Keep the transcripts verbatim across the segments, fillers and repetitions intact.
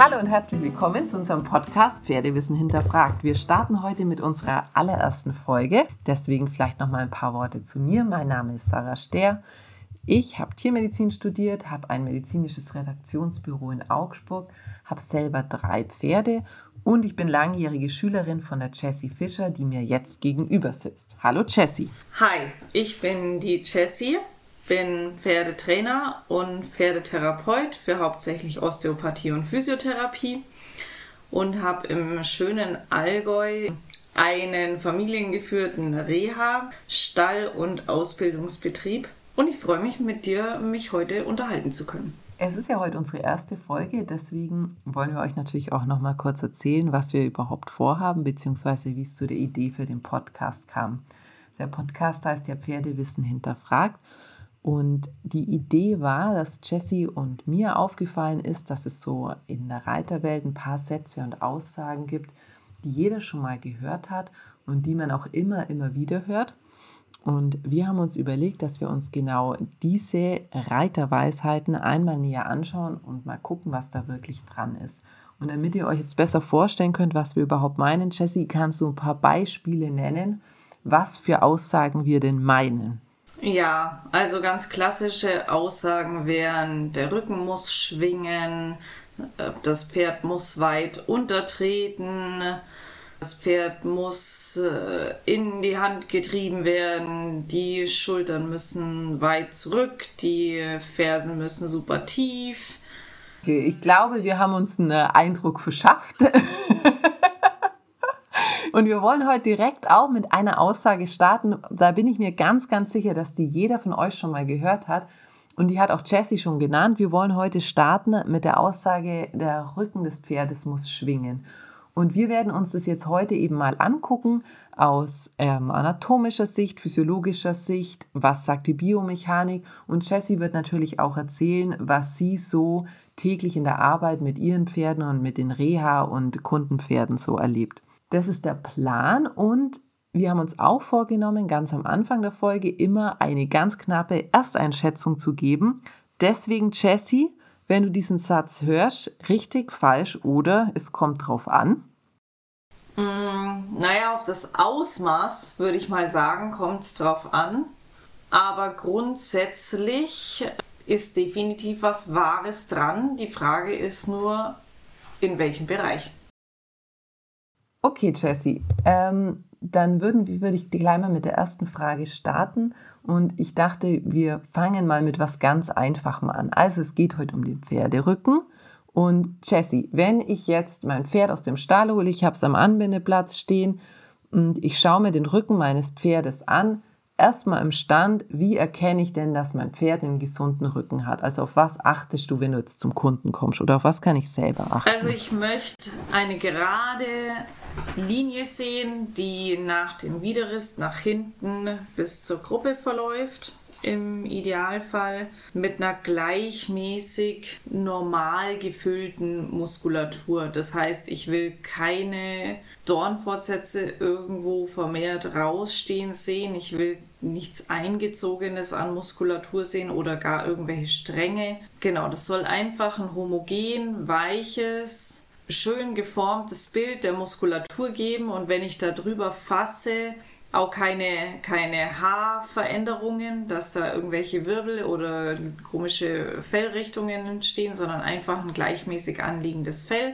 Hallo und herzlich willkommen zu unserem Podcast Pferdewissen hinterfragt. Wir starten heute mit unserer allerersten Folge. Deswegen vielleicht noch mal ein paar Worte zu mir. Mein Name ist Sarah Stehr. Ich habe Tiermedizin studiert, habe ein medizinisches Redaktionsbüro in Augsburg, habe selber drei Pferde und ich bin langjährige Schülerin von der Jessie Fischer, die mir jetzt gegenüber sitzt. Hallo Jessie. Hi, ich bin die Jessie. Bin Pferdetrainer und Pferdetherapeut für hauptsächlich Osteopathie und Physiotherapie und habe im schönen Allgäu einen familiengeführten Reha-, Stall- und Ausbildungsbetrieb. Und ich freue mich, mit dir mich heute unterhalten zu können. Es ist ja heute unsere erste Folge, deswegen wollen wir euch natürlich auch noch mal kurz erzählen, was wir überhaupt vorhaben, beziehungsweise wie es zu der Idee für den Podcast kam. Der Podcast heißt ja Pferdewissen hinterfragt. Und die Idee war, dass Jessie und mir aufgefallen ist, dass es so in der Reiterwelt ein paar Sätze und Aussagen gibt, die jeder schon mal gehört hat und die man auch immer, immer wieder hört. Und wir haben uns überlegt, dass wir uns genau diese Reiterweisheiten einmal näher anschauen und mal gucken, was da wirklich dran ist. Und damit ihr euch jetzt besser vorstellen könnt, was wir überhaupt meinen, Jessie, kannst du ein paar Beispiele nennen, was für Aussagen wir denn meinen? Ja, also ganz klassische Aussagen wären, der Rücken muss schwingen, das Pferd muss weit untertreten, das Pferd muss in die Hand getrieben werden, die Schultern müssen weit zurück, die Fersen müssen super tief. Okay, ich glaube, wir haben uns einen Eindruck verschafft. Und wir wollen heute direkt auch mit einer Aussage starten. Da bin ich mir ganz, ganz sicher, dass die jeder von euch schon mal gehört hat. Und die hat auch Jessie schon genannt. Wir wollen heute starten mit der Aussage, der Rücken des Pferdes muss schwingen. Und wir werden uns das jetzt heute eben mal angucken aus ähm, anatomischer Sicht, physiologischer Sicht, was sagt die Biomechanik. Und Jessie wird natürlich auch erzählen, was sie so täglich in der Arbeit mit ihren Pferden und mit den Reha- und Kundenpferden so erlebt. Das ist der Plan und wir haben uns auch vorgenommen, ganz am Anfang der Folge immer eine ganz knappe Ersteinschätzung zu geben. Deswegen, Jessie, wenn du diesen Satz hörst, richtig, falsch oder es kommt drauf an? Mm, naja, auf das Ausmaß, würde ich mal sagen, kommt es drauf an. Aber grundsätzlich ist definitiv was Wahres dran. Die Frage ist nur, in welchem Bereich. Okay, Jessie, ähm, dann würden, würde ich gleich mal mit der ersten Frage starten und ich dachte, wir fangen mal mit was ganz Einfachem an. Also es geht heute um den Pferderücken und Jessie, wenn ich jetzt mein Pferd aus dem Stall hole, ich habe es am Anbindeplatz stehen und ich schaue mir den Rücken meines Pferdes an, erstmal im Stand, wie erkenne ich denn, dass mein Pferd einen gesunden Rücken hat? Also auf was achtest du, wenn du jetzt zum Kunden kommst oder auf was kann ich selber achten? Also ich möchte eine gerade Linie sehen, die nach dem Widerriss nach hinten bis zur Gruppe verläuft. Im Idealfall mit einer gleichmäßig normal gefüllten Muskulatur. Das heißt, ich will keine Dornfortsätze irgendwo vermehrt rausstehen sehen. Ich will nichts Eingezogenes an Muskulatur sehen oder gar irgendwelche Stränge. Genau, das soll einfach ein homogen, weiches, schön geformtes Bild der Muskulatur geben. Und wenn ich da drüber fasse, auch keine, keine Haarveränderungen, dass da irgendwelche Wirbel oder komische Fellrichtungen entstehen, sondern einfach ein gleichmäßig anliegendes Fell.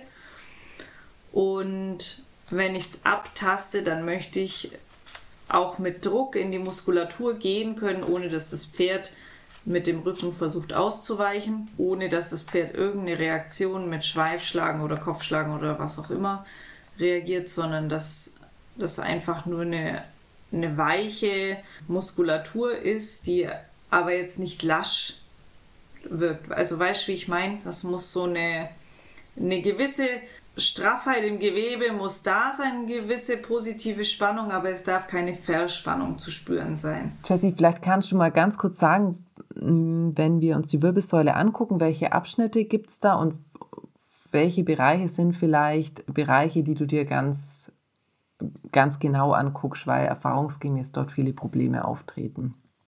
Und wenn ich es abtaste, dann möchte ich auch mit Druck in die Muskulatur gehen können, ohne dass das Pferd mit dem Rücken versucht auszuweichen, ohne dass das Pferd irgendeine Reaktion mit Schweifschlagen oder Kopfschlagen oder was auch immer reagiert, sondern dass das einfach nur eine eine weiche Muskulatur ist, die aber jetzt nicht lasch wirkt. Also weißt du, wie ich meine? Das muss so eine, eine gewisse Straffheit im Gewebe muss da sein, eine gewisse positive Spannung, aber es darf keine Verspannung zu spüren sein. Jessie, vielleicht kannst du mal ganz kurz sagen, wenn wir uns die Wirbelsäule angucken, welche Abschnitte gibt es da und welche Bereiche sind vielleicht Bereiche, die du dir ganz ganz genau anguckst, weil erfahrungsgemäß dort viele Probleme auftreten.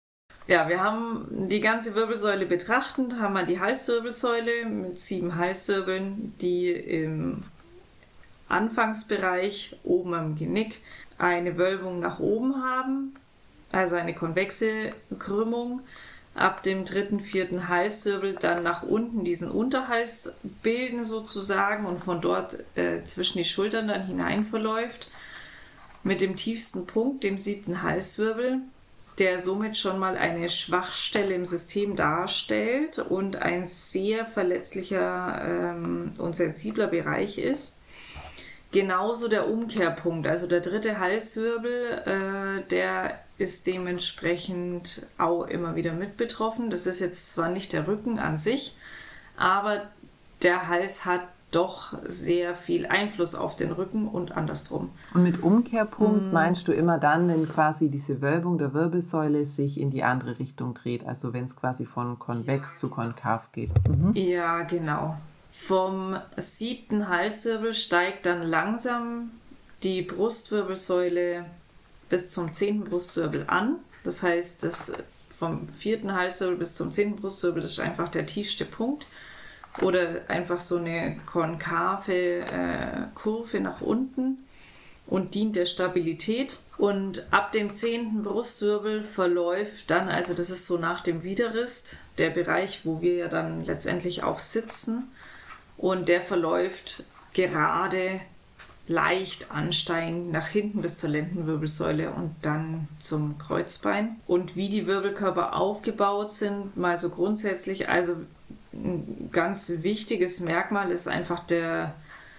Ja, wir haben die ganze Wirbelsäule betrachtend, haben wir die Halswirbelsäule mit sieben Halswirbeln, die im Anfangsbereich oben am Genick eine Wölbung nach oben haben, also eine konvexe Krümmung. Ab dem dritten, vierten Halswirbel dann nach unten diesen Unterhals bilden sozusagen und von dort äh, zwischen die Schultern dann hinein verläuft. Mit dem tiefsten Punkt, dem siebten Halswirbel, der somit schon mal eine Schwachstelle im System darstellt und ein sehr verletzlicher ähm, und sensibler Bereich ist. Genauso der Umkehrpunkt, also der dritte Halswirbel, äh, der ist dementsprechend auch immer wieder mit betroffen. Das ist jetzt zwar nicht der Rücken an sich, aber der Hals hat doch sehr viel Einfluss auf den Rücken und andersrum. Und mit Umkehrpunkt mm. meinst du immer dann, wenn quasi diese Wölbung der Wirbelsäule sich in die andere Richtung dreht, also wenn es quasi von konvex ja. zu konkav geht. Mhm. Ja, genau. Vom siebten Halswirbel steigt dann langsam die Brustwirbelsäule bis zum zehnten Brustwirbel an. Das heißt, das vom vierten Halswirbel bis zum zehnten Brustwirbel, das ist einfach der tiefste Punkt. Oder einfach so eine konkave äh, Kurve nach unten und dient der Stabilität. Und ab dem zehnten Brustwirbel verläuft dann, also das ist so nach dem Widerrist, der Bereich, wo wir ja dann letztendlich auch sitzen. Und der verläuft gerade leicht ansteigend nach hinten bis zur Lendenwirbelsäule und dann zum Kreuzbein. Und wie die Wirbelkörper aufgebaut sind, mal so grundsätzlich, also ein ganz wichtiges Merkmal ist einfach der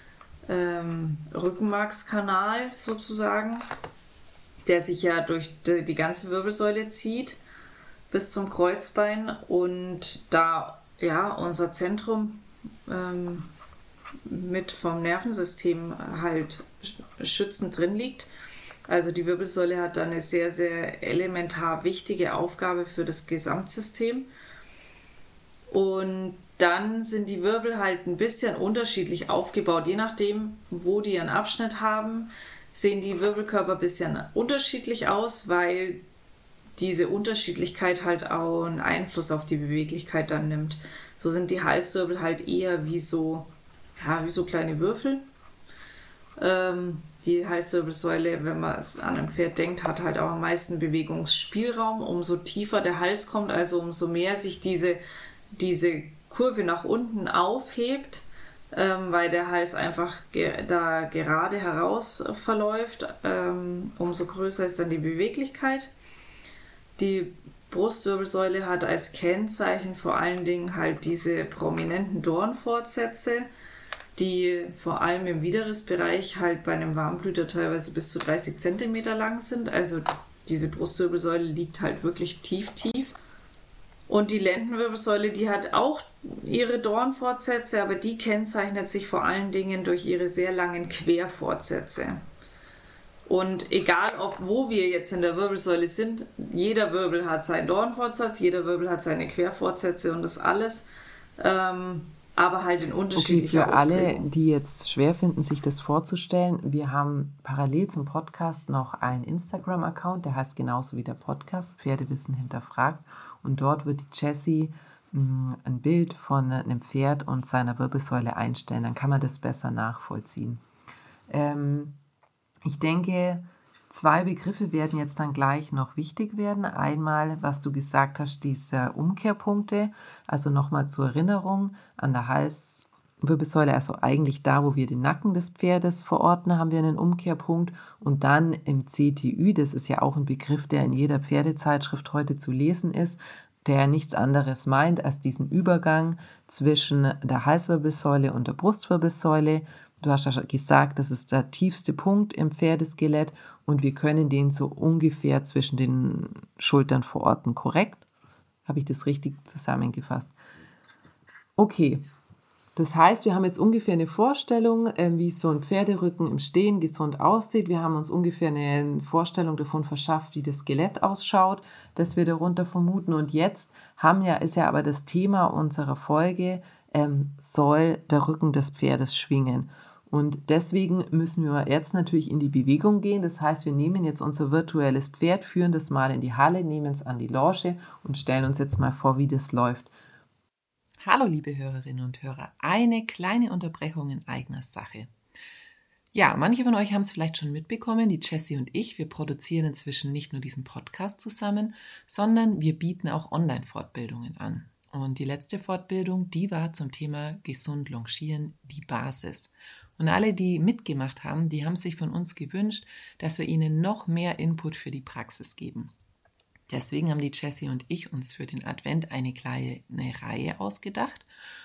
ähm, Rückenmarkskanal sozusagen, der sich ja durch die, die ganze Wirbelsäule zieht bis zum Kreuzbein und da ja unser Zentrum ähm, mit vom Nervensystem halt schützend drin liegt. Also die Wirbelsäule hat da eine sehr, sehr elementar wichtige Aufgabe für das Gesamtsystem. Und dann sind die Wirbel halt ein bisschen unterschiedlich aufgebaut. Je nachdem, wo die einen Abschnitt haben, sehen die Wirbelkörper ein bisschen unterschiedlich aus, weil diese Unterschiedlichkeit halt auch einen Einfluss auf die Beweglichkeit dann nimmt. So sind die Halswirbel halt eher wie so, ja, wie so kleine Würfel. Ähm, die Halswirbelsäule, wenn man es an ein Pferd denkt, hat halt auch am meisten Bewegungsspielraum. Umso tiefer der Hals kommt, also umso mehr sich diese diese Kurve nach unten aufhebt, ähm, weil der Hals einfach ge- da gerade heraus verläuft, ähm, umso größer ist dann die Beweglichkeit. Die Brustwirbelsäule hat als Kennzeichen vor allen Dingen halt diese prominenten Dornfortsätze, die vor allem im Widerrissbereich halt bei einem Warmblüter teilweise bis zu dreißig Zentimeter lang sind. Also diese Brustwirbelsäule liegt halt wirklich tief, tief. Und die Lendenwirbelsäule, die hat auch ihre Dornfortsätze, aber die kennzeichnet sich vor allen Dingen durch ihre sehr langen Querfortsätze. Und egal, ob wo wir jetzt in der Wirbelsäule sind, jeder Wirbel hat seinen Dornfortsatz, jeder Wirbel hat seine Querfortsätze und das alles, ähm, aber halt in unterschiedlicher Okay, für alle, die jetzt schwer finden, sich das vorzustellen, wir haben parallel zum Podcast noch einen Instagram-Account, der heißt genauso wie der Podcast, Pferdewissen hinterfragt. Und dort wird die Jessie mh, ein Bild von einem Pferd und seiner Wirbelsäule einstellen. Dann kann man das besser nachvollziehen. Ähm, ich denke, zwei Begriffe werden jetzt dann gleich noch wichtig werden. Einmal, was du gesagt hast, diese Umkehrpunkte. Also nochmal zur Erinnerung an der Halswirbelsäule, also eigentlich da, wo wir den Nacken des Pferdes verorten, haben wir einen Umkehrpunkt. Und dann im C T Ü, das ist ja auch ein Begriff, der in jeder Pferdezeitschrift heute zu lesen ist, der nichts anderes meint als diesen Übergang zwischen der Halswirbelsäule und der Brustwirbelsäule. Du hast ja gesagt, das ist der tiefste Punkt im Pferdeskelett und wir können den so ungefähr zwischen den Schultern verorten, korrekt? Habe ich das richtig zusammengefasst? Okay, das heißt, wir haben jetzt ungefähr eine Vorstellung, äh, wie so ein Pferderücken im Stehen gesund aussieht. Wir haben uns ungefähr eine Vorstellung davon verschafft, wie das Skelett ausschaut, das wir darunter vermuten. Und jetzt haben ja, ist ja aber das Thema unserer Folge, ähm, soll der Rücken des Pferdes schwingen. Und deswegen müssen wir jetzt natürlich in die Bewegung gehen. Das heißt, wir nehmen jetzt unser virtuelles Pferd, führen das mal in die Halle, nehmen es an die Lounge und stellen uns jetzt mal vor, wie das läuft. Hallo liebe Hörerinnen und Hörer, eine kleine Unterbrechung in eigener Sache. Ja, manche von euch haben es vielleicht schon mitbekommen, die Jessie und ich, wir produzieren inzwischen nicht nur diesen Podcast zusammen, sondern wir bieten auch Online-Fortbildungen an. Und die letzte Fortbildung, die war zum Thema Gesund Longieren, die Basis. Und alle, die mitgemacht haben, die haben sich von uns gewünscht, dass wir ihnen noch mehr Input für die Praxis geben. Deswegen haben die Jessie und ich uns für den Advent eine kleine Reihe ausgedacht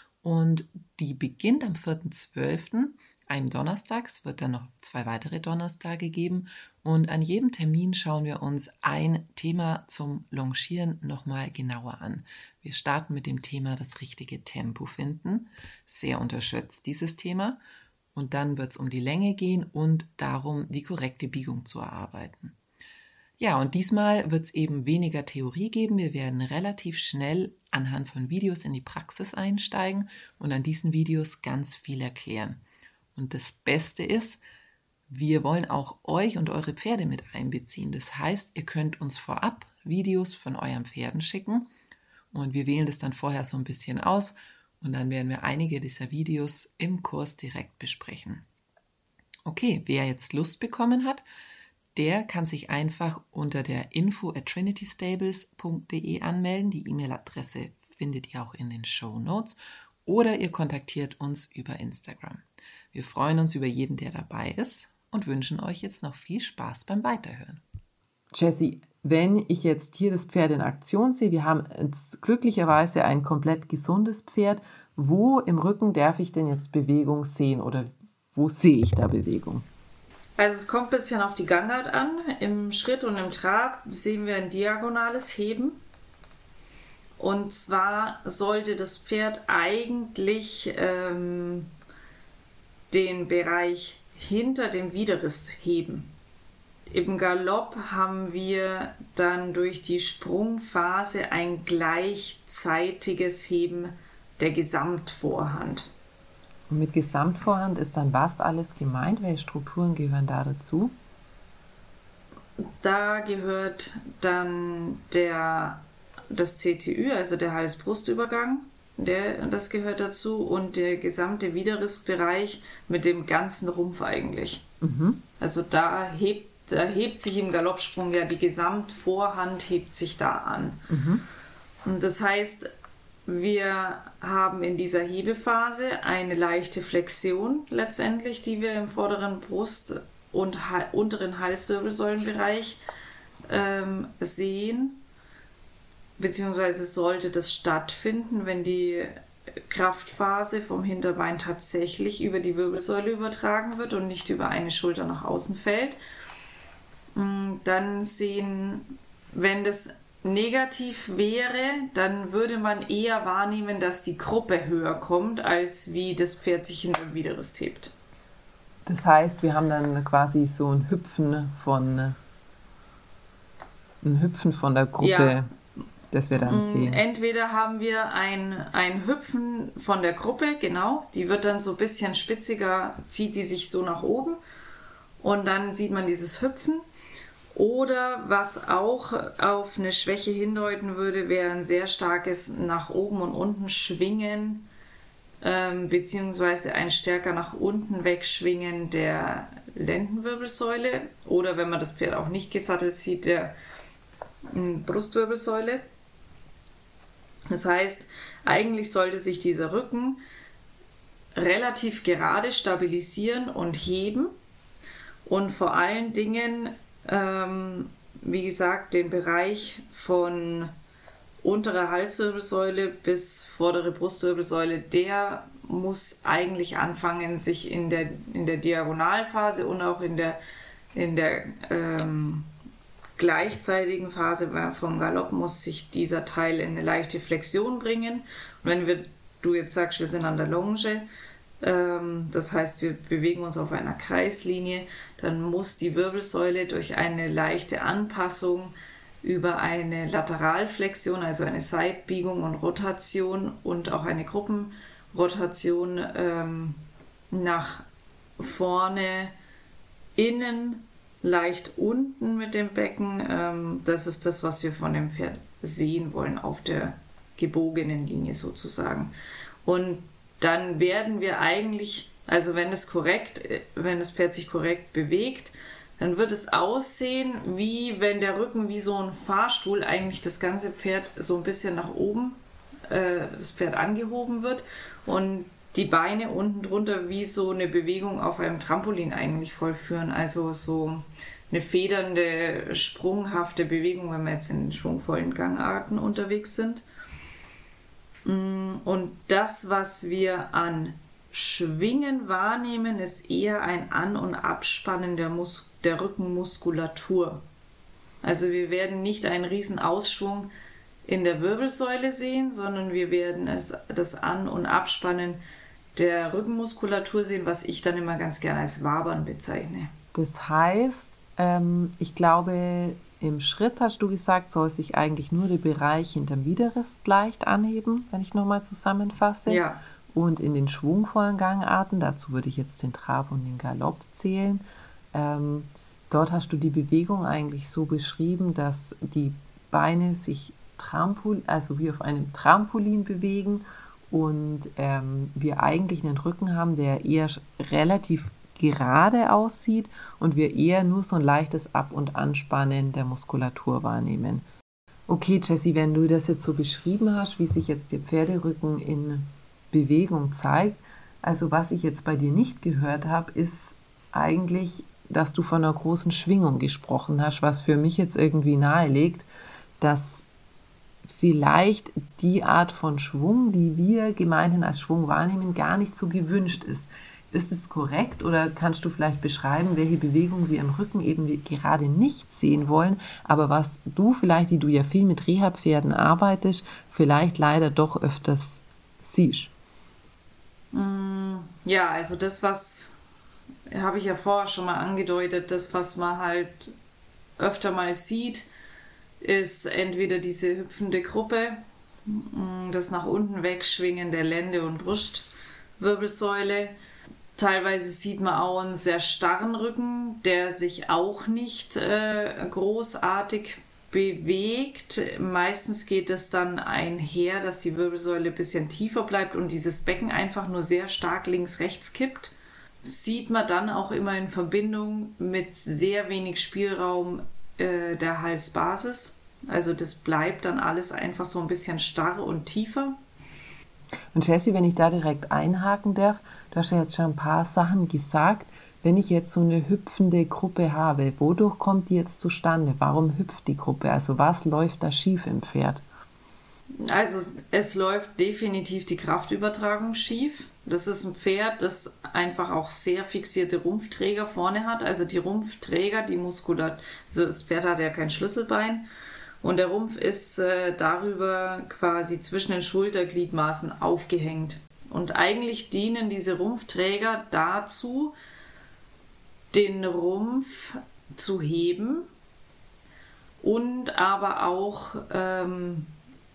und die beginnt am vierten zwölften einem Donnerstag. Es wird dann noch zwei weitere Donnerstage geben und an jedem Termin schauen wir uns ein Thema zum Longieren nochmal genauer an. Wir starten mit dem Thema das richtige Tempo finden, sehr unterschätzt dieses Thema, und dann wird es um die Länge gehen und darum, die korrekte Biegung zu erarbeiten. Ja, und diesmal wird es eben weniger Theorie geben. Wir werden relativ schnell anhand von Videos in die Praxis einsteigen und an diesen Videos ganz viel erklären. Und das Beste ist, wir wollen auch euch und eure Pferde mit einbeziehen. Das heißt, ihr könnt uns vorab Videos von euren Pferden schicken und wir wählen das dann vorher so ein bisschen aus und dann werden wir einige dieser Videos im Kurs direkt besprechen. Okay, wer jetzt Lust bekommen hat, der kann sich einfach unter der info at trinitystables punkt de anmelden. Die E-Mail-Adresse findet ihr auch in den Shownotes oder ihr kontaktiert uns über Instagram. Wir freuen uns über jeden, der dabei ist und wünschen euch jetzt noch viel Spaß beim Weiterhören. Jessie, wenn ich jetzt hier das Pferd in Aktion sehe, wir haben jetzt glücklicherweise ein komplett gesundes Pferd, wo im Rücken darf ich denn jetzt Bewegung sehen oder wo sehe ich da Bewegung? Also es kommt ein bisschen auf die Gangart an. Im Schritt und im Trab sehen wir ein diagonales Heben. Und zwar sollte das Pferd eigentlich ähm, den Bereich hinter dem Widerrist heben. Im Galopp haben wir dann durch die Sprungphase ein gleichzeitiges Heben der Gesamtvorhand. Und mit Gesamtvorhand ist dann was alles gemeint? Welche Strukturen gehören da dazu? Da gehört dann der, das C T Ü, also der Hals-Brust-Übergang, der, das gehört dazu, und der gesamte Widerrissbereich mit dem ganzen Rumpf eigentlich. Mhm. Also da hebt, da hebt sich im Galoppsprung ja die Gesamtvorhand, hebt sich da an. Mhm. Und das heißt, wir haben in dieser Hebephase eine leichte Flexion letztendlich, die wir im vorderen Brust- und ha- unteren Halswirbelsäulenbereich ähm, sehen. Beziehungsweise sollte das stattfinden, wenn die Kraftphase vom Hinterbein tatsächlich über die Wirbelsäule übertragen wird und nicht über eine Schulter nach außen fällt. Dann sehen, wenn das negativ wäre, dann würde man eher wahrnehmen, dass die Gruppe höher kommt, als wie das Pferd sich hinter dem Widerrist hebt. Das heißt, wir haben dann quasi so ein Hüpfen von, ein Hüpfen von der Gruppe. Ja. Das wir dann sehen. Entweder haben wir ein, ein Hüpfen von der Gruppe, genau, die wird dann so ein bisschen spitziger, zieht die sich so nach oben und dann sieht man dieses Hüpfen. Oder was auch auf eine Schwäche hindeuten würde, wäre ein sehr starkes nach oben und unten schwingen, ähm, beziehungsweise ein stärker nach unten wegschwingen der Lendenwirbelsäule oder wenn man das Pferd auch nicht gesattelt sieht, der ähm, Brustwirbelsäule. Das heißt, eigentlich sollte sich dieser Rücken relativ gerade stabilisieren und heben und vor allen Dingen, ähm, wie gesagt, den Bereich von unterer Halswirbelsäule bis vordere Brustwirbelsäule, der muss eigentlich anfangen, sich in der, in der Diagonalphase und auch in der, in der ähm, gleichzeitigen Phase vom Galopp muss sich dieser Teil in eine leichte Flexion bringen. Und wenn wir, du jetzt sagst, wir sind an der Longe, ähm, das heißt, wir bewegen uns auf einer Kreislinie, dann muss die Wirbelsäule durch eine leichte Anpassung über eine Lateralflexion, also eine Seitbiegung und Rotation und auch eine Gruppenrotation ähm, nach vorne, innen, leicht unten mit dem Becken. Ähm, das ist das, was wir von dem Pferd sehen wollen, auf der gebogenen Linie sozusagen. Und dann werden wir eigentlich, also wenn es korrekt, wenn das Pferd sich korrekt bewegt, dann wird es aussehen, wie wenn der Rücken wie so ein Fahrstuhl eigentlich das ganze Pferd so ein bisschen nach oben, äh, das Pferd angehoben wird und die Beine unten drunter wie so eine Bewegung auf einem Trampolin eigentlich vollführen. Also so eine federnde, sprunghafte Bewegung, wenn wir jetzt in den schwungvollen Gangarten unterwegs sind. Und das, was wir an Schwingen wahrnehmen, ist eher ein An- und Abspannen der, Mus- der Rückenmuskulatur. Also wir werden nicht einen riesen Ausschwung in der Wirbelsäule sehen, sondern wir werden es, das An- und Abspannen der Rückenmuskulatur sehen, was ich dann immer ganz gerne als Wabern bezeichne. Das heißt, ähm, ich glaube, im Schritt hast du gesagt, soll sich eigentlich nur der Bereich hinterm Widerrist leicht anheben, wenn ich nochmal zusammenfasse. Ja. Und in den schwungvollen Gangarten, dazu würde ich jetzt den Trab und den Galopp zählen, ähm, dort hast du die Bewegung eigentlich so beschrieben, dass die Beine sich Trampol, also wie auf einem Trampolin bewegen und ähm, wir eigentlich einen Rücken haben, der eher relativ gerade aussieht und wir eher nur so ein leichtes Ab- und Anspannen der Muskulatur wahrnehmen. Okay, Jessie, wenn du das jetzt so beschrieben hast, wie sich jetzt der Pferderücken in Bewegung zeigt, also was ich jetzt bei dir nicht gehört habe, ist eigentlich, dass du von einer großen Schwingung gesprochen hast, was für mich jetzt irgendwie nahelegt, dass vielleicht die Art von Schwung, die wir gemeinhin als Schwung wahrnehmen, gar nicht so gewünscht ist. Ist es korrekt oder kannst du vielleicht beschreiben, welche Bewegung wir im Rücken eben gerade nicht sehen wollen, aber was du vielleicht, die du ja viel mit Reha-Pferden arbeitest, vielleicht leider doch öfters siehst? Ja, also das, was, habe ich ja vorher schon mal angedeutet, das, was man halt öfter mal sieht, ist entweder diese hüpfende Gruppe, das nach unten wegschwingen der Lende- und Brustwirbelsäule. Teilweise sieht man auch einen sehr starren Rücken, der sich auch nicht äh, großartig bewegt. Meistens geht es dann einher, dass die Wirbelsäule ein bisschen tiefer bleibt und dieses Becken einfach nur sehr stark links-rechts kippt. Sieht man dann auch immer in Verbindung mit sehr wenig Spielraum äh, der Halsbasis. Also das bleibt dann alles einfach so ein bisschen starr und tiefer. Und Jessie, wenn ich da direkt einhaken darf, du hast ja jetzt schon ein paar Sachen gesagt. Wenn ich jetzt so eine hüpfende Gruppe habe, wodurch kommt die jetzt zustande? Warum hüpft die Gruppe? Also was läuft da schief im Pferd? Also es läuft definitiv die Kraftübertragung schief. Das ist ein Pferd, das einfach auch sehr fixierte Rumpfträger vorne hat. Also die Rumpfträger, die Muskulatur, also das Pferd hat ja kein Schlüsselbein. Und der Rumpf ist äh, darüber quasi zwischen den Schultergliedmaßen aufgehängt. Und eigentlich dienen diese Rumpfträger dazu, den Rumpf zu heben und aber auch ähm,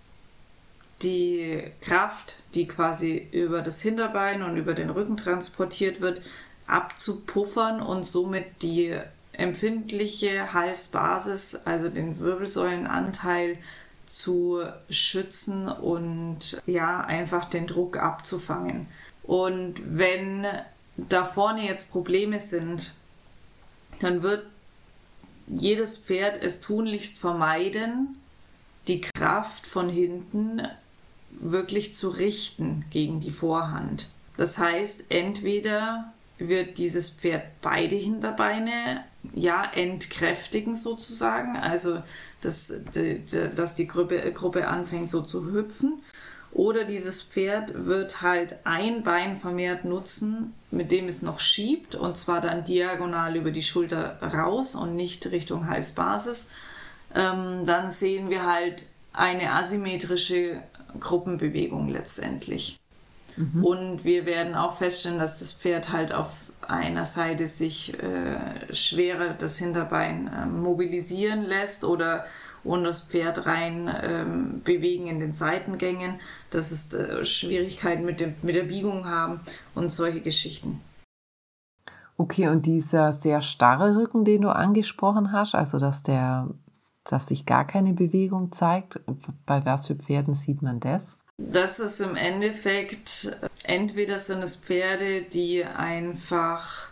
die Kraft, die quasi über das Hinterbein und über den Rücken transportiert wird, abzupuffern und somit die empfindliche Halsbasis, also den Wirbelsäulenanteil, zu schützen und ja, einfach den Druck abzufangen. Und wenn da vorne jetzt Probleme sind, dann wird jedes Pferd es tunlichst vermeiden, die Kraft von hinten wirklich zu richten gegen die Vorhand. Das heißt, entweder wird dieses Pferd beide Hinterbeine ja entkräftigen sozusagen, also dass, dass die Gruppe, Gruppe anfängt so zu hüpfen, oder dieses Pferd wird halt ein Bein vermehrt nutzen, mit dem es noch schiebt, und zwar dann diagonal über die Schulter raus und nicht Richtung Halsbasis. Ähm, dann sehen wir halt eine asymmetrische Gruppenbewegung letztendlich. Mhm. Und wir werden auch feststellen, dass das Pferd halt auf einer Seite sich äh, schwerer das Hinterbein äh, mobilisieren lässt oder und das Pferd rein ähm, bewegen in den Seitengängen, dass es äh, Schwierigkeiten mit, dem, mit der Biegung haben und solche Geschichten. Okay, und dieser sehr starre Rücken, den du angesprochen hast, also dass der, dass sich gar keine Bewegung zeigt, bei was für Pferden sieht man das? Das ist im Endeffekt, entweder sind es Pferde, die einfach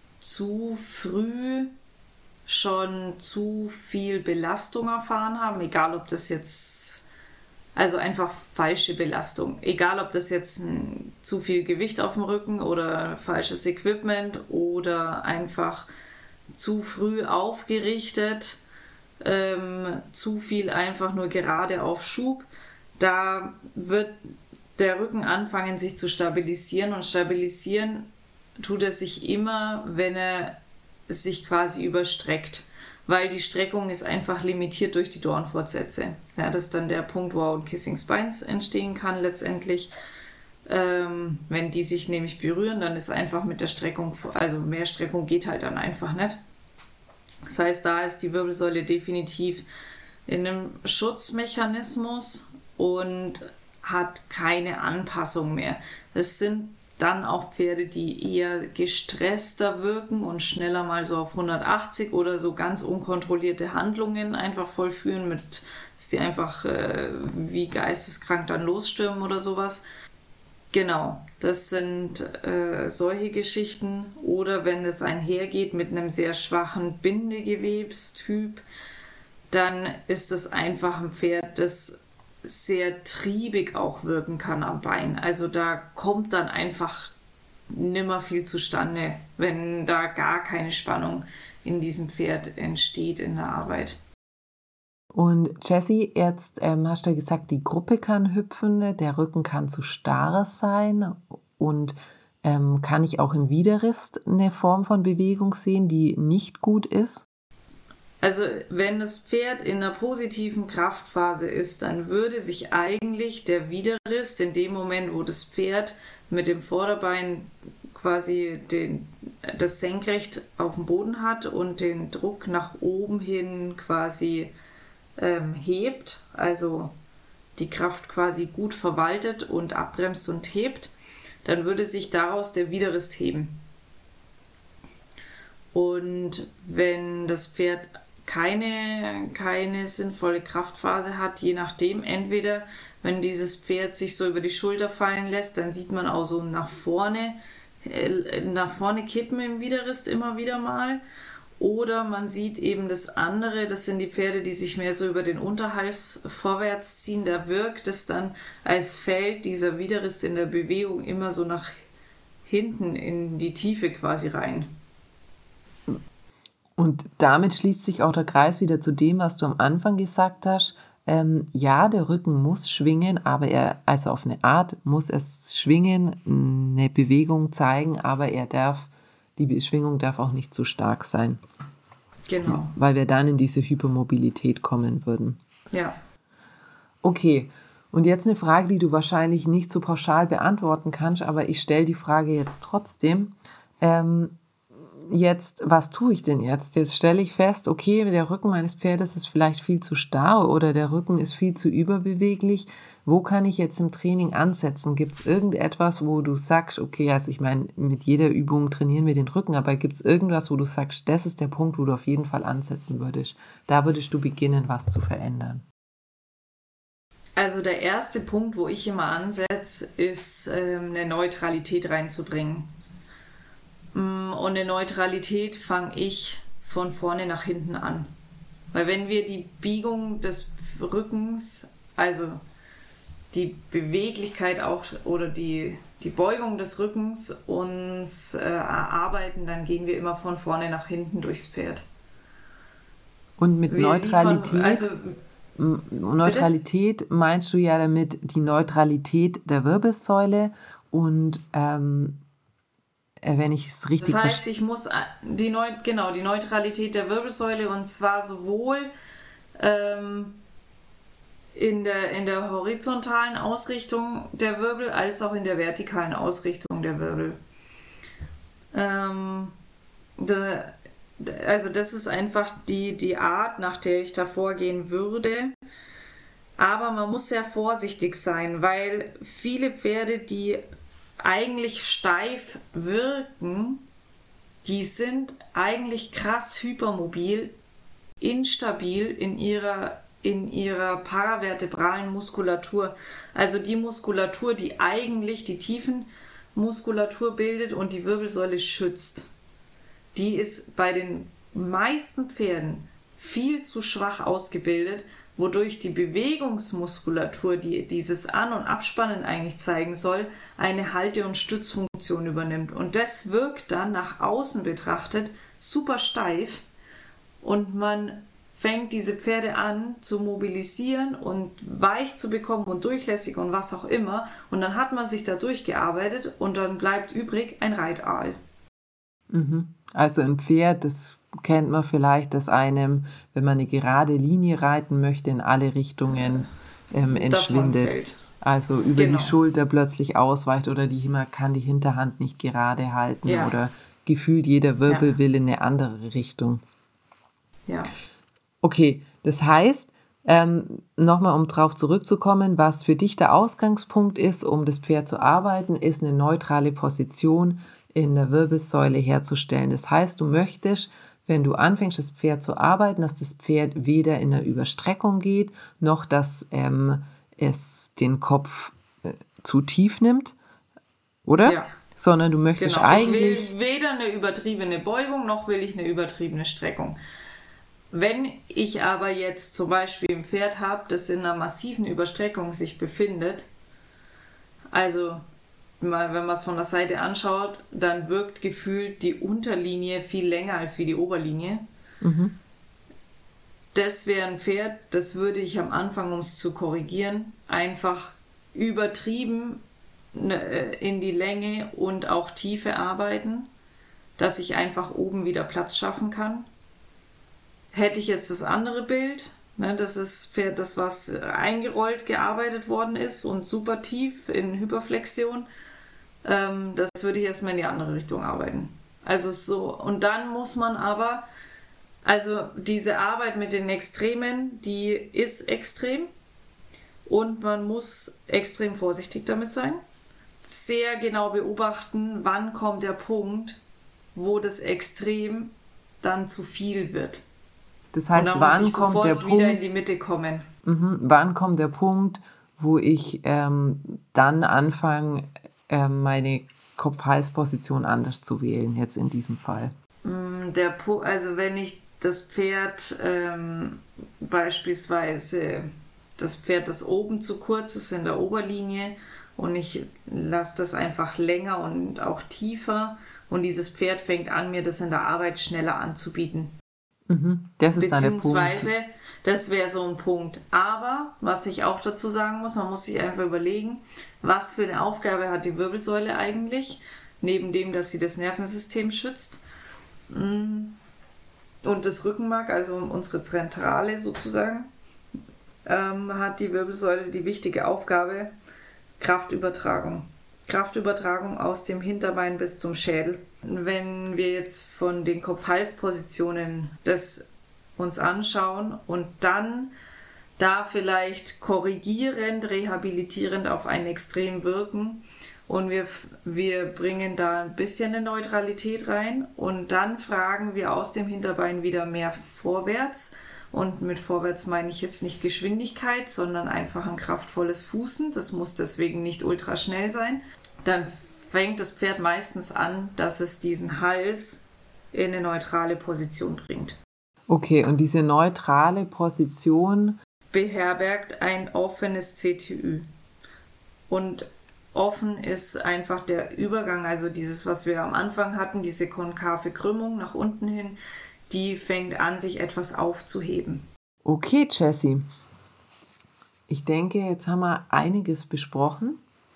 zu früh schon zu viel Belastung erfahren haben, egal ob das jetzt, also einfach falsche Belastung, egal ob das jetzt ein, zu viel Gewicht auf dem Rücken oder falsches Equipment oder einfach zu früh aufgerichtet, ähm, zu viel einfach nur gerade auf Schub. Da wird der Rücken anfangen, sich zu stabilisieren, und stabilisieren tut er sich immer, wenn er sich quasi überstreckt, weil die Streckung ist einfach limitiert durch die Dornfortsätze. Ja, das ist dann der Punkt, wo auch Kissing Spines entstehen kann letztendlich. Ähm, wenn die sich nämlich berühren, dann ist einfach mit der Streckung, also mehr Streckung geht halt dann einfach nicht. Das heißt, da ist die Wirbelsäule definitiv in einem Schutzmechanismus und hat keine Anpassung mehr. Das sind dann auch Pferde, die eher gestresster wirken und schneller mal so auf hundertachtzig oder so ganz unkontrollierte Handlungen einfach vollführen, mit, dass die einfach äh, wie geisteskrank dann losstürmen oder sowas. Genau, das sind äh, solche Geschichten. Oder wenn es einhergeht mit einem sehr schwachen Bindegewebstyp, dann ist es einfach ein Pferd, das sehr triebig auch wirken kann am Bein. Also da kommt dann einfach nimmer viel zustande, wenn da gar keine Spannung in diesem Pferd entsteht in der Arbeit. Und Jessie, jetzt ähm, hast du ja gesagt, die Gruppe kann hüpfen, der Rücken kann zu starr sein, und ähm, kann ich auch im Widerriss eine Form von Bewegung sehen, die nicht gut ist? Also wenn das Pferd in einer positiven Kraftphase ist, dann würde sich eigentlich der Widerriss in dem Moment, wo das Pferd mit dem Vorderbein quasi den, das senkrecht auf dem Boden hat und den Druck nach oben hin quasi ähm, hebt, also die Kraft quasi gut verwaltet und abbremst und hebt, dann würde sich daraus der Widerriss heben. Und wenn das Pferd keine, keine sinnvolle Kraftphase hat, je nachdem, entweder wenn dieses Pferd sich so über die Schulter fallen lässt, dann sieht man auch so nach vorne, äh, nach vorne kippen im Widerriss immer wieder mal, oder man sieht eben das andere, das sind die Pferde, die sich mehr so über den Unterhals vorwärts ziehen, da wirkt es dann, als fällt dieser Widerriss in der Bewegung immer so nach hinten in die Tiefe quasi rein. Und damit schließt sich auch der Kreis wieder zu dem, was du am Anfang gesagt hast. Ähm, ja, der Rücken muss schwingen, aber er, also auf eine Art muss es schwingen, eine Bewegung zeigen, aber er darf, die Schwingung darf auch nicht zu stark sein. Genau. Weil wir dann in diese Hypermobilität kommen würden. Ja. Okay, und jetzt eine Frage, die du wahrscheinlich nicht so pauschal beantworten kannst, aber ich stelle die Frage jetzt trotzdem. Ähm, Jetzt, was tue ich denn jetzt? Jetzt stelle ich fest, okay, der Rücken meines Pferdes ist vielleicht viel zu starr oder der Rücken ist viel zu überbeweglich. Wo kann ich jetzt im Training ansetzen? Gibt es irgendetwas, wo du sagst, okay, also ich meine, mit jeder Übung trainieren wir den Rücken, aber gibt es irgendwas, wo du sagst, das ist der Punkt, wo du auf jeden Fall ansetzen würdest? Da würdest du beginnen, was zu verändern. Also der erste Punkt, wo ich immer ansetze, ist ähm, eine Neutralität reinzubringen. Und eine Neutralität fange ich von vorne nach hinten an. Weil wenn wir die Biegung des Rückens, also die Beweglichkeit auch oder die, die Beugung des Rückens uns äh, erarbeiten, dann gehen wir immer von vorne nach hinten durchs Pferd. Und mit Wir Neutralität, liefern, also, Neutralität bitte? Meinst du ja damit die Neutralität der Wirbelsäule und ähm, wenn ich es richtig verstehe. Das heißt, ich muss die Neu genau die Neutralität der Wirbelsäule, und zwar sowohl ähm, in der in der horizontalen Ausrichtung der Wirbel als auch in der vertikalen Ausrichtung der Wirbel. Ähm, de, also das ist einfach die die Art, nach der ich da vorgehen würde. Aber man muss sehr vorsichtig sein, weil viele Pferde, die eigentlich steif wirken, die sind eigentlich krass hypermobil, instabil in ihrer, in ihrer paravertebralen Muskulatur. Also die Muskulatur, die eigentlich die Tiefenmuskulatur bildet und die Wirbelsäule schützt. Die ist bei den meisten Pferden viel zu schwach ausgebildet, wodurch die Bewegungsmuskulatur, die dieses An- und Abspannen eigentlich zeigen soll, eine Halte- und Stützfunktion übernimmt. Und das wirkt dann nach außen betrachtet super steif und man fängt diese Pferde an zu mobilisieren und weich zu bekommen und durchlässig und was auch immer. Und dann hat man sich da durchgearbeitet und dann bleibt übrig ein Reitaal. Mhm. Also ein Pferd, das kennt man vielleicht, dass einem, wenn man eine gerade Linie reiten möchte, in alle Richtungen ähm, entschwindet. Davonfällt. Also über Genau. die Schulter plötzlich ausweicht oder die man kann die Hinterhand nicht gerade halten Ja. oder gefühlt jeder Wirbel Ja. will in eine andere Richtung. Ja. Okay, das heißt, ähm, nochmal um drauf zurückzukommen, was für dich der Ausgangspunkt ist, um das Pferd zu arbeiten, ist eine neutrale Position in der Wirbelsäule herzustellen. Das heißt, du möchtest, wenn du anfängst, das Pferd zu arbeiten, dass das Pferd weder in eine Überstreckung geht, noch dass ähm, es den Kopf äh, zu tief nimmt, oder? Ja. Sondern du möchtest Genau. Ich eigentlich... will weder eine übertriebene Beugung, noch will ich eine übertriebene Streckung. Wenn ich aber jetzt zum Beispiel ein Pferd habe, das in einer massiven Überstreckung sich befindet, also mal, wenn man es von der Seite anschaut, dann wirkt gefühlt die Unterlinie viel länger als wie die Oberlinie. Mhm. Das wäre ein Pferd, das würde ich am Anfang, um es zu korrigieren, einfach übertrieben in die Länge und auch Tiefe arbeiten, dass ich einfach oben wieder Platz schaffen kann. Hätte ich jetzt das andere Bild, ne, das ist Pferd, das was eingerollt gearbeitet worden ist und super tief in Hyperflexion, ähm, das würde ich erstmal in die andere Richtung arbeiten. Also so, und dann muss man aber, also diese Arbeit mit den Extremen, die ist extrem und man muss extrem vorsichtig damit sein. Sehr genau beobachten, wann kommt der Punkt, wo das Extrem dann zu viel wird. Das heißt, und dann wann muss ich kommt sofort der wieder Punkt, in die Mitte kommen. mhm, wann kommt der Punkt, wo ich ähm, dann anfange, ähm, meine Kopf-Hals-Position anders zu wählen, jetzt in diesem Fall? Der, also wenn ich das Pferd ähm, beispielsweise, das Pferd, das oben zu kurz ist in der Oberlinie und ich lasse das einfach länger und auch tiefer und dieses Pferd fängt an, mir das in der Arbeit schneller anzubieten. Mhm, das ist dann der Punkt. Beziehungsweise, das wäre so ein Punkt. Aber, was ich auch dazu sagen muss, man muss sich einfach überlegen, was für eine Aufgabe hat die Wirbelsäule eigentlich, neben dem, dass sie das Nervensystem schützt. Und das Rückenmark, also unsere Zentrale sozusagen, ähm, hat die Wirbelsäule die wichtige Aufgabe, Kraftübertragung. Kraftübertragung aus dem Hinterbein bis zum Schädel. Wenn wir jetzt von den Kopf-Hals-Positionen das uns anschauen und dann da vielleicht korrigierend, rehabilitierend auf ein Extrem wirken und wir, wir bringen da ein bisschen eine Neutralität rein und dann fragen wir aus dem Hinterbein wieder mehr vorwärts. Und mit vorwärts meine ich jetzt nicht Geschwindigkeit, sondern einfach ein kraftvolles Fußen. Das muss deswegen nicht ultra schnell sein. Dann fängt das Pferd meistens an, dass es diesen Hals in eine neutrale Position bringt. Okay, und diese neutrale Position beherbergt ein offenes C T Ü. Und offen ist einfach der Übergang, also dieses, was wir am Anfang hatten, diese konkave Krümmung nach unten hin, die fängt an, sich etwas aufzuheben. Okay, Jessie. Ich denke, jetzt haben wir einiges besprochen.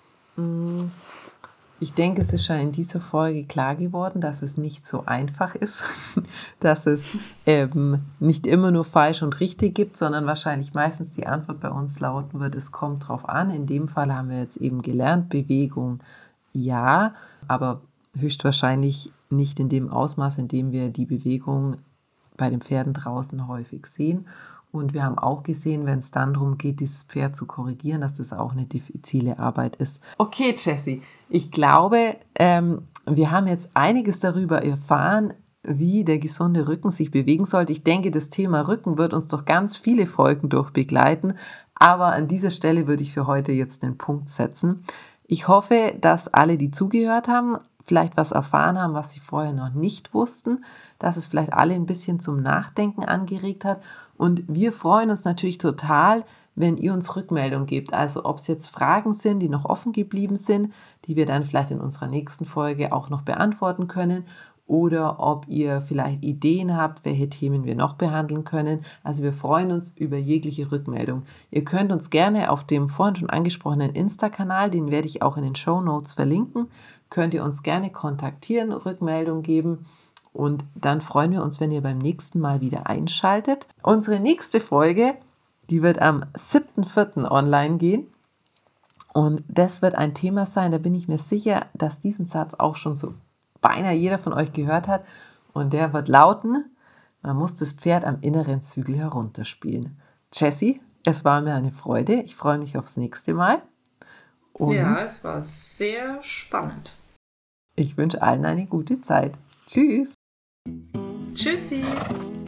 Ich denke, es ist schon in dieser Folge klar geworden, dass es nicht so einfach ist, dass es ähm, nicht immer nur falsch und richtig gibt, sondern wahrscheinlich meistens die Antwort bei uns lauten wird, es kommt drauf an. In dem Fall haben wir jetzt eben gelernt, Bewegung ja, aber höchstwahrscheinlich nicht in dem Ausmaß, in dem wir die Bewegung bei den Pferden draußen häufig sehen. Und wir haben auch gesehen, wenn es dann darum geht, dieses Pferd zu korrigieren, dass das auch eine diffizile Arbeit ist. Okay, Jessie, ich glaube, ähm, wir haben jetzt einiges darüber erfahren, wie der gesunde Rücken sich bewegen sollte. Ich denke, das Thema Rücken wird uns doch ganz viele Folgen durchbegleiten. Aber an dieser Stelle würde ich für heute jetzt den Punkt setzen. Ich hoffe, dass alle, die zugehört haben, vielleicht was erfahren haben, was sie vorher noch nicht wussten, dass es vielleicht alle ein bisschen zum Nachdenken angeregt hat. Und wir freuen uns natürlich total, wenn ihr uns Rückmeldung gebt. Also ob es jetzt Fragen sind, die noch offen geblieben sind, die wir dann vielleicht in unserer nächsten Folge auch noch beantworten können. Oder ob ihr vielleicht Ideen habt, welche Themen wir noch behandeln können. Also wir freuen uns über jegliche Rückmeldung. Ihr könnt uns gerne auf dem vorhin schon angesprochenen Insta-Kanal, den werde ich auch in den Shownotes verlinken, könnt ihr uns gerne kontaktieren, Rückmeldung geben. Und dann freuen wir uns, wenn ihr beim nächsten Mal wieder einschaltet. Unsere nächste Folge, die wird am siebten vierten online gehen. Und das wird ein Thema sein, da bin ich mir sicher, dass diesen Satz auch schon so beinahe jeder von euch gehört hat. Und der wird lauten, man muss das Pferd am inneren Zügel herunterspielen. Jessie, es war mir eine Freude. Ich freue mich aufs nächste Mal. Und ja, es war sehr spannend. Ich wünsche allen eine gute Zeit. Tschüss. Tschüssi.